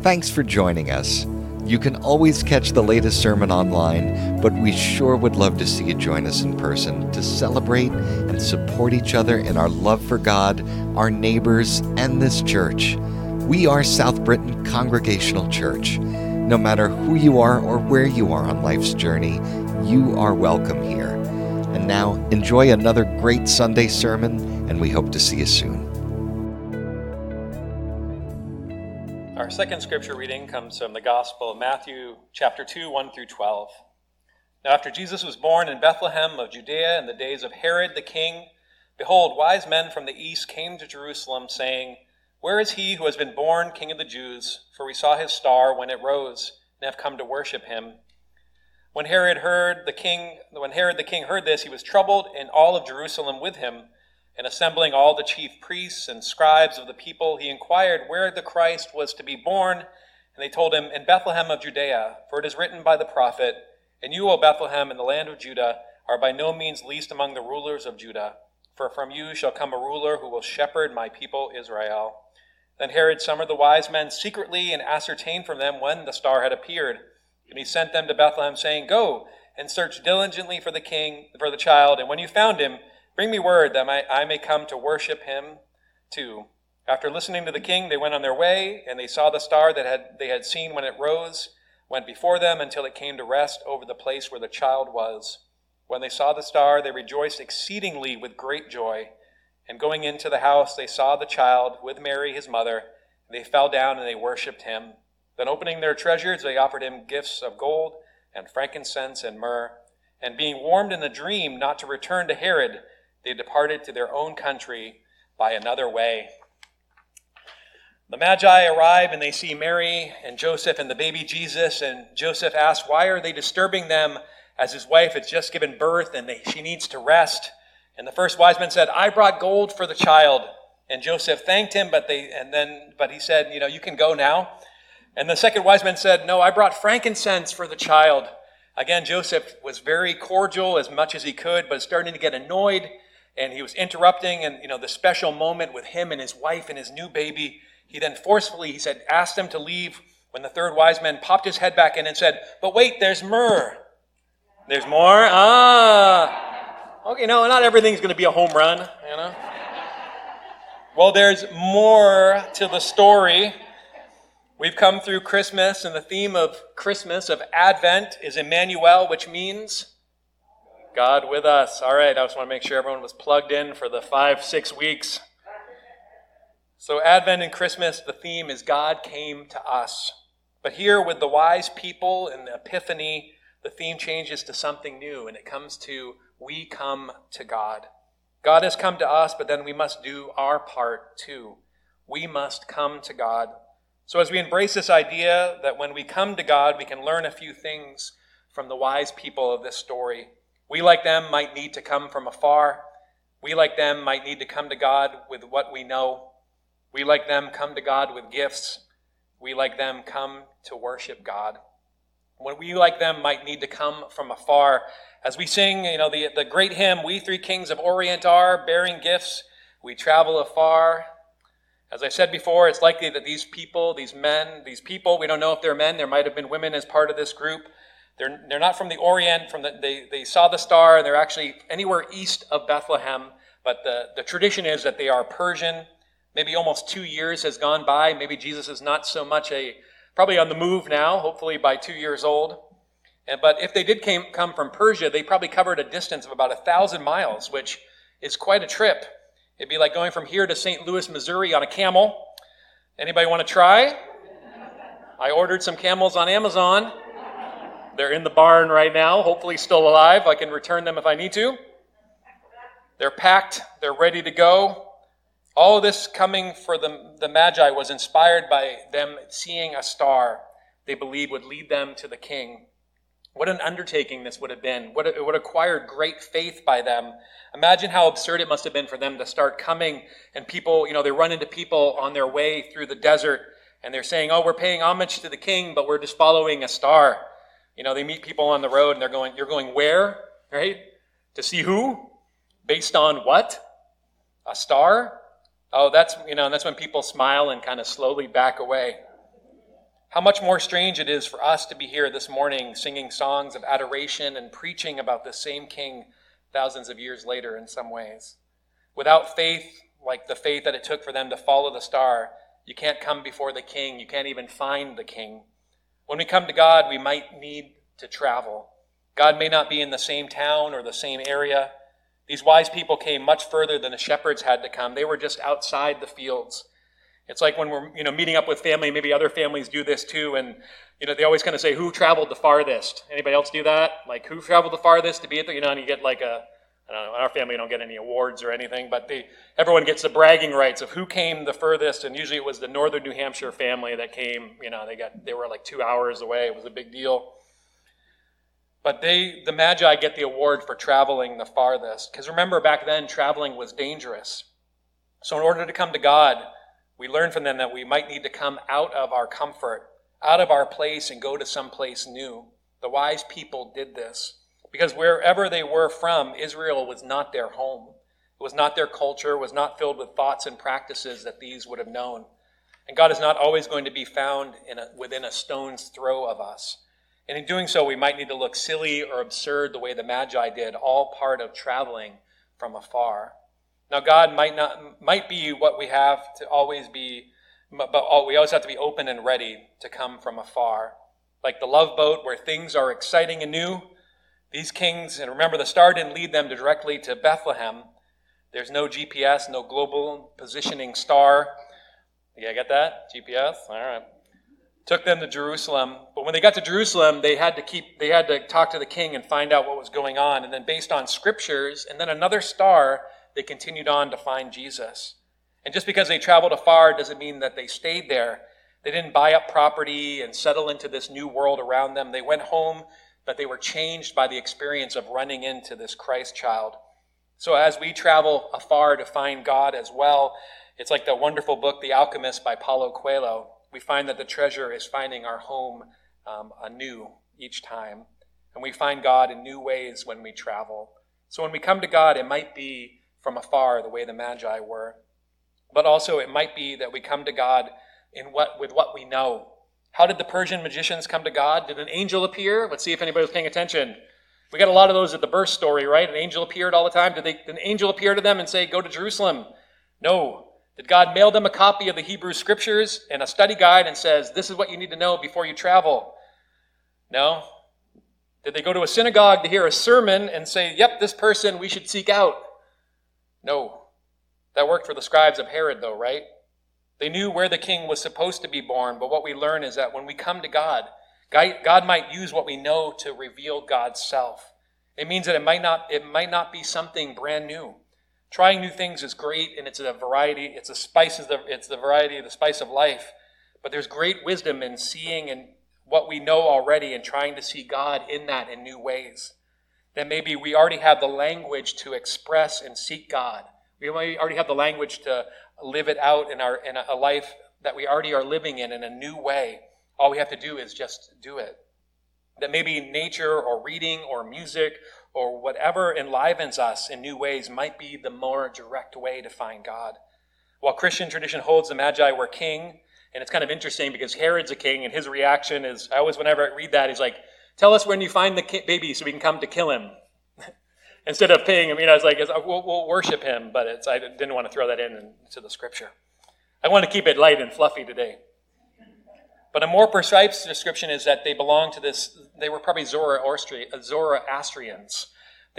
Thanks for joining us. You can always catch the latest sermon online, but we sure would love to see you join us in person to celebrate and support each other in our love for God, our neighbors, and this church. We are South Britain Congregational Church. No matter who you are or where you are on life's journey, you are welcome here. And now, enjoy another great Sunday sermon, and we hope to see you soon. Our second scripture reading comes from the Gospel of Matthew, chapter 2, 1 through 12. Now after Jesus was born in Bethlehem of Judea in the days of Herod the king, behold, wise men from the east came to Jerusalem, saying, Where is he who has been born King of the Jews? For we saw his star when it rose, and have come to worship him. When Herod the king heard this, he was troubled, and all of Jerusalem with him. And assembling all the chief priests and scribes of the people, he inquired where the Christ was to be born. And they told him, In Bethlehem of Judea, for it is written by the prophet, And you, O Bethlehem, in the land of Judah, are by no means least among the rulers of Judah. For from you shall come a ruler who will shepherd my people Israel. Then Herod summoned the wise men secretly and ascertained from them when the star had appeared. And he sent them to Bethlehem, saying, Go and search diligently for the child, and when you found him, bring me word that I may come to worship him too. After listening to the king, they went on their way, and they saw the star that they had seen when it rose, went before them until it came to rest over the place where the child was. When they saw the star, they rejoiced exceedingly with great joy. And going into the house, they saw the child with Mary, his mother, and they fell down and they worshipped him. Then opening their treasures, they offered him gifts of gold and frankincense and myrrh. And being warned in a dream not to return to Herod, they departed to their own country by another way. The Magi arrive and they see Mary and Joseph and the baby Jesus. And Joseph asks, why are they disturbing them as his wife has just given birth and she needs to rest? And the first wise men said, I brought gold for the child. And Joseph thanked him, but he said, you can go now. And the second wise man said, no, I brought frankincense for the child. Again, Joseph was very cordial as much as he could, but starting to get annoyed. And he was interrupting, and the special moment with him and his wife and his new baby. He then forcefully, asked them to leave when the third wise man popped his head back in and said, but wait, there's myrrh. There's more? Okay, no, not everything's going to be a home run, Well, there's more to the story. We've come through Christmas, and the theme of Christmas, of Advent, is Emmanuel, which means God with us. All right, I just want to make sure everyone was plugged in for the 5-6 weeks. So Advent and Christmas, the theme is God came to us. But here with the wise people and the Epiphany, the theme changes to something new, and it comes to we come to God. God has come to us, but then we must do our part too. We must come to God. So as we embrace this idea that when we come to God, we can learn a few things from the wise people of this story. We, like them, might need to come from afar. We, like them, might need to come to God with what we know. We, like them, come to God with gifts. We, like them, come to worship God. When we, like them, might need to come from afar. As we sing, the great hymn, We Three Kings of Orient are, bearing gifts, we travel afar. As I said before, it's likely that these people, we don't know if they're men, there might have been women as part of this group. They're not from the Orient. They saw the star, and they're actually anywhere east of Bethlehem. But the tradition is that they are Persian. Maybe almost 2 years has gone by. Maybe Jesus is not so much probably on the move now, hopefully by 2 years old. But if they did come from Persia, they probably covered a distance of about 1,000 miles, which is quite a trip. It'd be like going from here to St. Louis, Missouri on a camel. Anybody want to try? I ordered some camels on Amazon. They're in the barn right now, hopefully still alive. I can return them if I need to. They're packed. They're ready to go. All of this coming for the Magi was inspired by them seeing a star they believed would lead them to the king. What an undertaking this would have been. It would have acquired great faith by them. Imagine how absurd it must have been for them to start coming and people, they run into people on their way through the desert and they're saying, oh, we're paying homage to the king, but we're just following a star. They meet people on the road and they're going, you're going where? Right? To see who? Based on what? A star? Oh, that's when people smile and kind of slowly back away. How much more strange it is for us to be here this morning singing songs of adoration and preaching about the same King thousands of years later in some ways. Without faith, like the faith that it took for them to follow the star, you can't come before the King. You can't even find the King. When we come to God, we might need to travel. God may not be in the same town or the same area. These wise people came much further than the shepherds had to come. They were just outside the fields. It's like when we're, meeting up with family, maybe other families do this too, and, they always kind of say, who traveled the farthest? Anybody else do that? Like, who traveled the farthest to be at the, and you get like I don't know, in our family, don't get any awards or anything, but everyone gets the bragging rights of who came the furthest, and usually it was the northern New Hampshire family that came, they were like 2 hours away. It was a big deal. But the Magi get the award for traveling the farthest, because remember, back then, traveling was dangerous. So in order to come to God, we learn from them that we might need to come out of our comfort, out of our place, and go to some place new. The wise people did this because wherever they were from, Israel was not their home. It was not their culture, was not filled with thoughts and practices that these would have known. And God is not always going to be found within a stone's throw of us. And in doing so, we might need to look silly or absurd the way the Magi did, all part of traveling from afar. Now, God might be what we have to always be, but we always have to be open and ready to come from afar. Like the Love Boat, where things are exciting and new, these kings, and remember, the star didn't lead them directly to Bethlehem. There's no GPS, no global positioning star. Yeah, get that? GPS? All right. Took them to Jerusalem. But when they got to Jerusalem, they had to talk to the king and find out what was going on. And then based on scriptures and then another star, they continued on to find Jesus. And just because they traveled afar doesn't mean that they stayed there. They didn't buy up property and settle into this new world around them. They went home, but they were changed by the experience of running into this Christ child. So as we travel afar to find God as well, it's like the wonderful book, The Alchemist by Paulo Coelho. We find that the treasure is finding our home anew each time. And we find God in new ways when we travel. So when we come to God, it might be from afar, the way the Magi were. But also it might be that we come to God with what we know. How did the Persian magicians come to God? Did an angel appear? Let's see if anybody was paying attention. We got a lot of those at the birth story, right? An angel appeared all the time. Did an angel appear to them and say, go to Jerusalem? No. Did God mail them a copy of the Hebrew Scriptures and a study guide and says, this is what you need to know before you travel? No. Did they go to a synagogue to hear a sermon and say, yep, this person we should seek out? No. That worked for the scribes of Herod, though, right? They knew where the king was supposed to be born, but what we learn is that when we come to God, God might use what we know to reveal God's self. It means that it might not be something brand new. Trying new things is great, and it's a variety. It's the variety of the spice of life. But there's great wisdom in seeing and what we know already and trying to see God in that in new ways. Then maybe we already have the language to express and seek God. We already have the language to live it out in a life that we already are living in a new way. All we have to do is just do it. That maybe nature or reading or music or whatever enlivens us in new ways might be the more direct way to find God. While Christian tradition holds the Magi were king, and it's kind of interesting because Herod's a king, and his reaction is, whenever I read that, he's like, tell us when you find the baby so we can come to kill him. Instead of paying him, we'll worship him, but I didn't want to throw that into the scripture. I want to keep it light and fluffy today. But a more precise description is that they belonged to they were probably Zoroastrians. They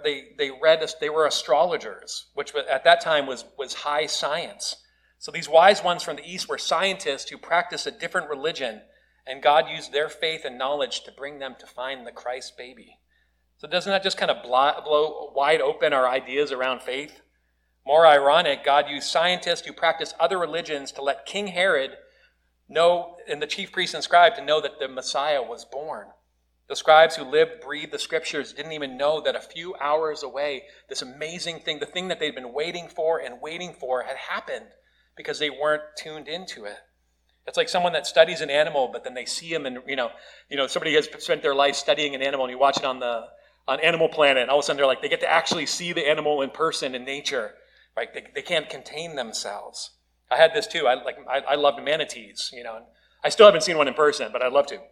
were astrologers, which at that time was high science. So these wise ones from the East were scientists who practiced a different religion, and God used their faith and knowledge to bring them to find the Christ baby. So doesn't that just kind of blow wide open our ideas around faith? More ironic, God used scientists who practiced other religions to let King Herod know, and the chief priests and scribes to know that the Messiah was born. The scribes who lived, breathed the scriptures didn't even know that a few hours away, this amazing thing, the thing that they'd been waiting for had happened because they weren't tuned into it. It's like someone that studies an animal, but then they see him and, somebody has spent their life studying an animal and you watch it on Animal Planet, and all of a sudden they get to actually see the animal in person in nature, right? They can't contain themselves. I had this too. I loved manatees, and I still haven't seen one in person, but I'd love to.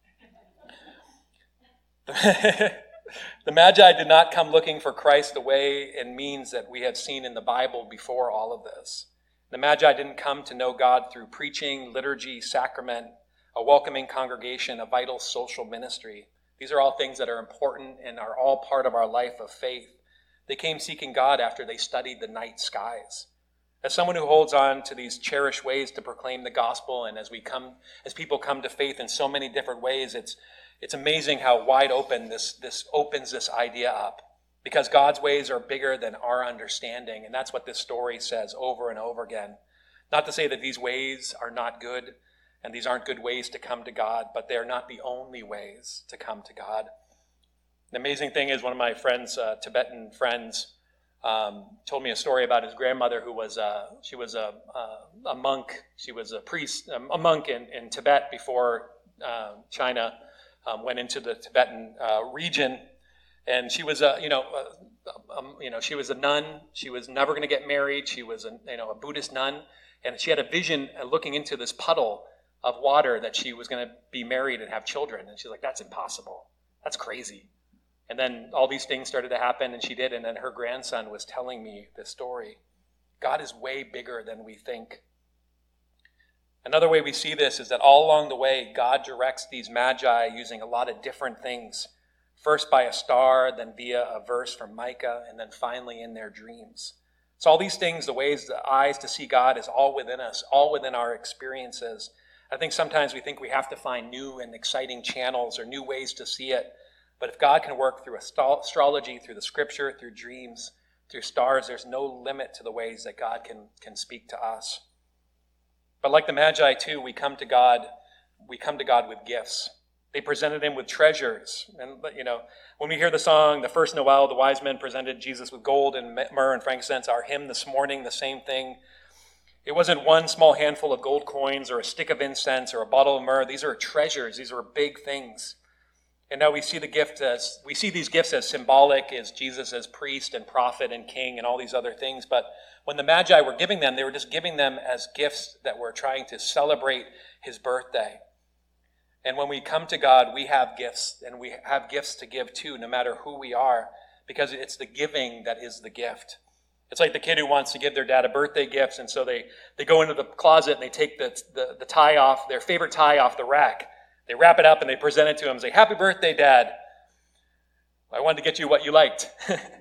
The Magi did not come looking for Christ the way and means that we had seen in the Bible before all of this. The Magi didn't come to know God through preaching, liturgy, sacrament, a welcoming congregation, a vital social ministry. These are all things that are important and are all part of our life of faith. They came seeking God after they studied the night skies. As someone who holds on to these cherished ways to proclaim the gospel, and as people come to faith in so many different ways, it's amazing how wide open this opens this idea up. Because God's ways are bigger than our understanding, and that's what this story says over and over again. Not to say that these ways are not good, and these aren't good ways to come to God, but they're not the only ways to come to God. The amazing thing is, one of my friends, Tibetan friends, told me a story about his grandmother who was a monk. She was a priest, a monk in Tibet before China went into the Tibetan region. And she was she was a nun. She was never going to get married. She was a Buddhist nun, and she had a vision looking into this puddle of water that she was going to be married and have children. And she's like, "That's impossible. That's crazy." And then all these things started to happen, and she did. And then her grandson was telling me this story. God is way bigger than we think. Another way we see this is that all along the way, God directs these magi using a lot of different things. First by a star, then via a verse from Micah, and then finally in their dreams. So all these things, the ways, the eyes to see God is all within us, all within our experiences. I think sometimes we think we have to find new and exciting channels or new ways to see it. But if God can work through astrology, through the scripture, through dreams, through stars, there's no limit to the ways that God can speak to us. But like the Magi too, we come to God with gifts. They presented him with treasures. And, when we hear the song, the first Noel, the wise men presented Jesus with gold and myrrh and frankincense. Our hymn this morning, the same thing. It wasn't one small handful of gold coins or a stick of incense or a bottle of myrrh. These are treasures. These are big things. And now we see these gifts as symbolic, as Jesus as priest and prophet and king and all these other things. But when the Magi were giving them, they were just giving them as gifts that were trying to celebrate his birthday. And when we come to God, we have gifts, and we have gifts to give too, no matter who we are, because it's the giving that is the gift. It's like the kid who wants to give their dad a birthday gift, and so they go into the closet and they take the tie off, their favorite tie off the rack. They wrap it up and they present it to him and say, "Happy birthday, Dad. I wanted to get you what you liked."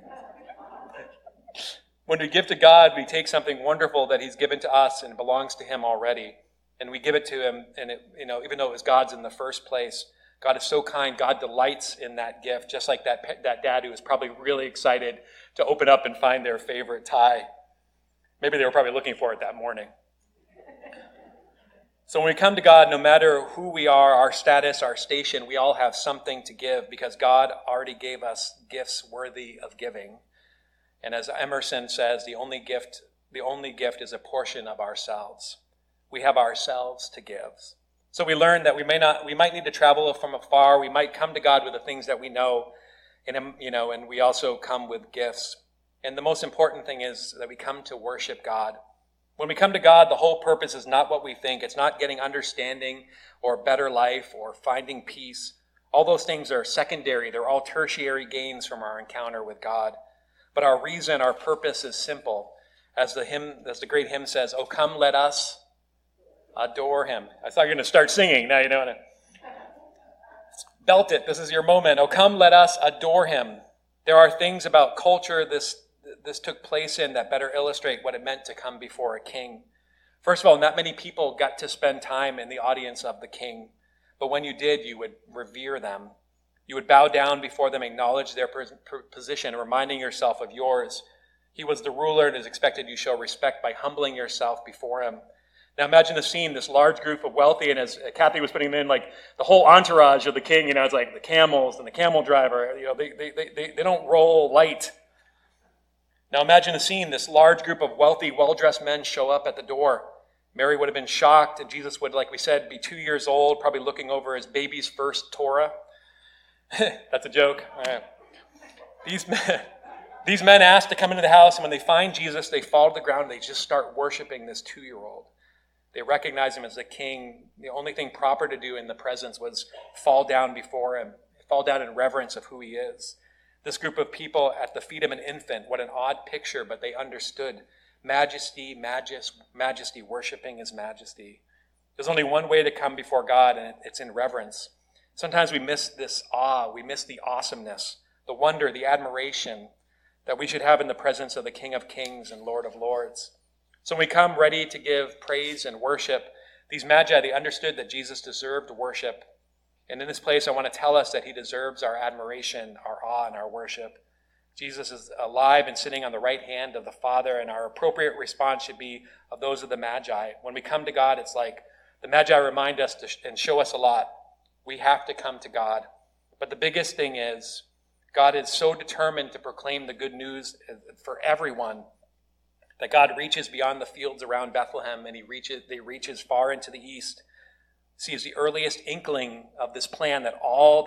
When we give to God, we take something wonderful that he's given to us and belongs to him already. And we give it to him, and even though it was God's in the first place, God is so kind. God delights in that gift, just like that dad who was probably really excited to open up and find their favorite tie. Maybe they were probably looking for it that morning. So when we come to God, no matter who we are, our status, our station, we all have something to give because God already gave us gifts worthy of giving. And as Emerson says, the only gift is a portion of ourselves. We have ourselves to give. So we learn that we might need to travel from afar. We might come to God with the things that we know, and we also come with gifts. And the most important thing is that we come to worship God. When we come to God, the whole purpose is not what we think. It's not getting understanding or better life or finding peace. All those things are secondary. They're all tertiary gains from our encounter with God. But our reason, our purpose is simple. As the great hymn says, "Oh, come, let us adore him." I thought you were going to start singing. Now you don't want to. Belt it. This is your moment. "Oh, come, let us adore him." There are things about culture this took place in that better illustrate what it meant to come before a king. First of all, not many people got to spend time in the audience of the king. But when you did, you would revere them. You would bow down before them, acknowledge their position, reminding yourself of yours. He was the ruler and is expected you show respect by humbling yourself before him. Now imagine the scene, this large group of wealthy, and as Kathy was putting them in, like the whole entourage of the king, it's like the camels and the camel driver, they don't roll light. Now imagine the scene, this large group of wealthy, well-dressed men show up at the door. Mary would have been shocked, and Jesus would, like we said, be 2 years old, probably looking over his baby's first Torah. That's a joke. All right. These men ask to come into the house, and when they find Jesus, they fall to the ground, and they just start worshiping this 2-year-old. They recognized him as the king. The only thing proper to do in the presence was fall down before him, fall down in reverence of who he is. This group of people at the feet of an infant, what an odd picture, but they understood majesty, worshiping his majesty. There's only one way to come before God, and it's in reverence. Sometimes we miss this awe, we miss the awesomeness, the wonder, the admiration that we should have in the presence of the King of Kings and Lord of Lords. So when we come ready to give praise and worship, these magi, they understood that Jesus deserved worship. And in this place, I want to tell us that he deserves our admiration, our awe, and our worship. Jesus is alive and sitting on the right hand of the Father, and our appropriate response should be of those of the magi. When we come to God, it's like the magi remind us and show us a lot. We have to come to God. But the biggest thing is, God is so determined to proclaim the good news for everyone that God reaches beyond the fields around Bethlehem, and they reaches far into the east. See, is the earliest inkling of this plan that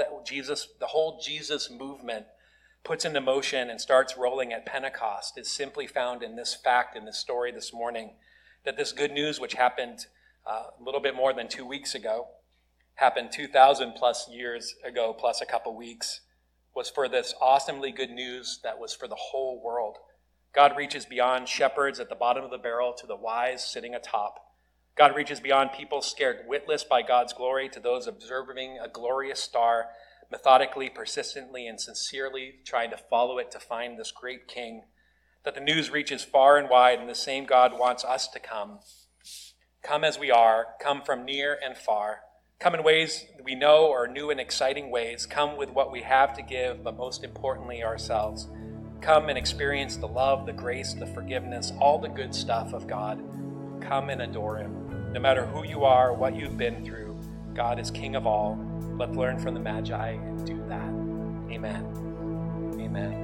the whole Jesus movement puts into motion and starts rolling at Pentecost is simply found in this fact, in this story this morning, that this good news, which happened a little bit more than 2 weeks ago, happened 2,000 plus years ago, plus a couple weeks, was for this awesomely good news that was for the whole world. God reaches beyond shepherds at the bottom of the barrel to the wise sitting atop. God reaches beyond people scared witless by God's glory to those observing a glorious star, methodically, persistently, and sincerely trying to follow it to find this great king. That the news reaches far and wide, and the same God wants us to come. Come as we are, come from near and far. Come in ways we know or new and exciting ways. Come with what we have to give, but most importantly, ourselves. Come and experience the love, the grace, the forgiveness, all the good stuff of God. Come and adore him. No matter who you are, what you've been through, God is King of all. Let's learn from the Magi and do that. Amen. Amen.